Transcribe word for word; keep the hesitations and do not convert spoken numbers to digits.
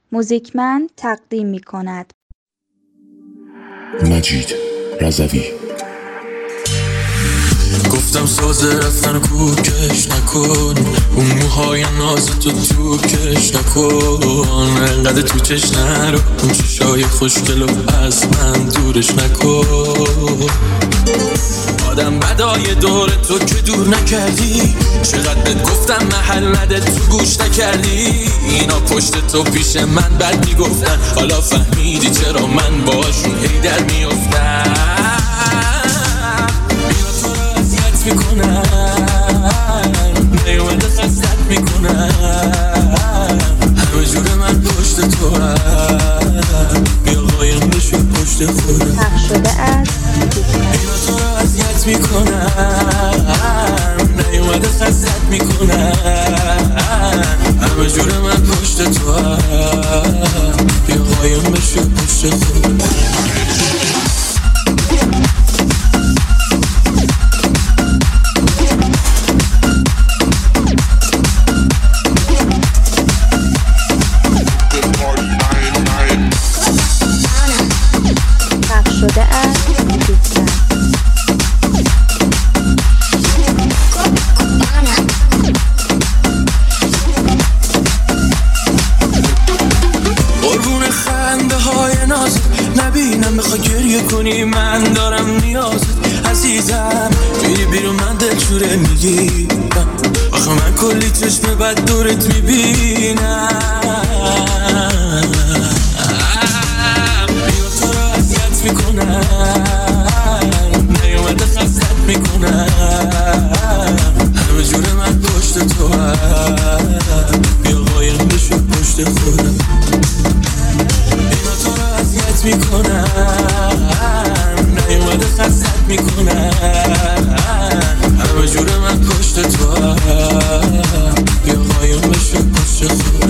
موزیکمن تقدیم می کند. مجید رضوی. گفتم ساز رفتن کوکش نکن، اون موهای ناز تو تو کش نکن، انقدر تو چش نرو، اون چشای خوشگلو از من دورش نکن. آدم بدای دور تو که دور نکردی، چقدر بهت گفتم محل نده تو گوش نکردی. اینا پشت تو پیش من بد میگفتن، حالا فهمیدی چرا من باشون هی در میافتم. اینا تو رو اذیت میکنن، نیومده خستت میکنن، همه جور من پشت تو هم، بیا قایم بشو پشت خودم. پخش شده است. اینا تو رو اذیت میکنن، نیومده خستت میکنن، همه جور من پشت تو هم، بیا قایم بشو پشت خودم. شده است. قربون خنده های ناز نبینم، بخوای گریه کنی من دارم نیازت عزیزم. بیری بیرون من دلشوره میگیرم، آخه من کلی چشم بد دورت میبینم. میکنن نیومده خستت میکنن، همه جور من پشت تو هم، بیا قایم بشو پشت خودم. اینا تو رو اذیت میکنن، نیومده خستت میکنن، همه جور من پشت تو هم، بیا قایم بشو پشت خودم.